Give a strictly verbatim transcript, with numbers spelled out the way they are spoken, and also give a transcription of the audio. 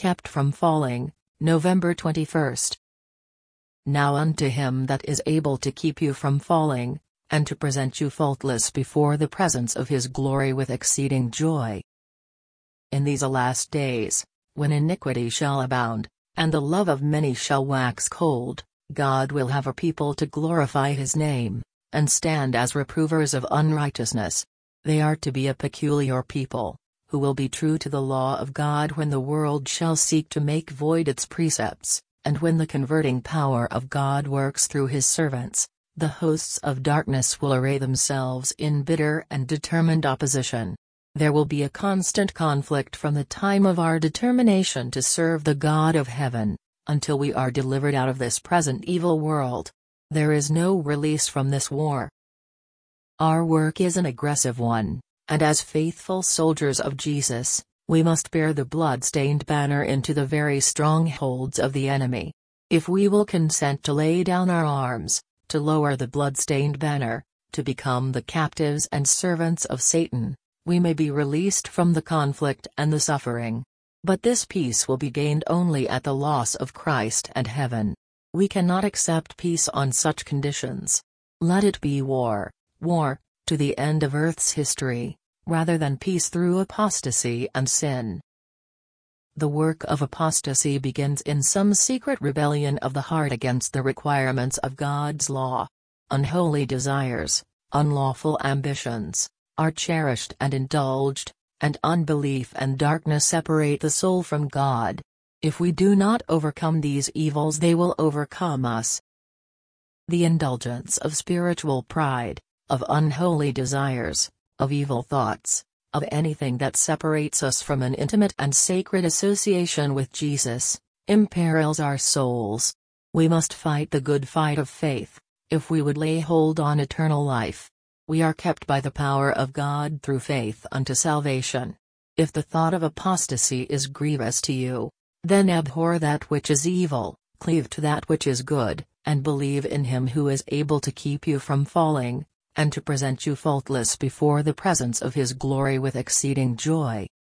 kept from falling. November twenty-first. Now unto him that is able to keep you from falling, and to present you faultless before the presence of his glory with exceeding joy. In these last days, when iniquity shall abound, and the love of many shall wax cold, God will have a people to glorify his name, and stand as reprovers of unrighteousness. They are to be a peculiar people, who will be true to the law of God when the world shall seek to make void its precepts, and when the converting power of God works through his servants. The hosts of darkness will array themselves in bitter and determined opposition. There will be a constant conflict from the time of our determination to serve the God of heaven, until we are delivered out of this present evil world. There is no release from this war. Our work is an aggressive one, and as faithful soldiers of Jesus, we must bear the blood-stained banner into the very strongholds of the enemy. If we will consent to lay down our arms, to lower the blood-stained banner, to become the captives and servants of Satan, we may be released from the conflict and the suffering. But this peace will be gained only at the loss of Christ and heaven. We cannot accept peace on such conditions. Let it be war, war, to the end of Earth's history, rather than peace through apostasy and sin. The work of apostasy begins in some secret rebellion of the heart against the requirements of God's law. Unholy desires, unlawful ambitions, are cherished and indulged, and unbelief and darkness separate the soul from God. If we do not overcome these evils, they will overcome us. The indulgence of spiritual pride, of unholy desires, of evil thoughts, of anything that separates us from an intimate and sacred association with Jesus, imperils our souls. We must fight the good fight of faith, if we would lay hold on eternal life. We are kept by the power of God through faith unto salvation. If the thought of apostasy is grievous to you, then abhor that which is evil, cleave to that which is good, and believe in him who is able to keep you from falling, and to present you faultless before the presence of his glory with exceeding joy.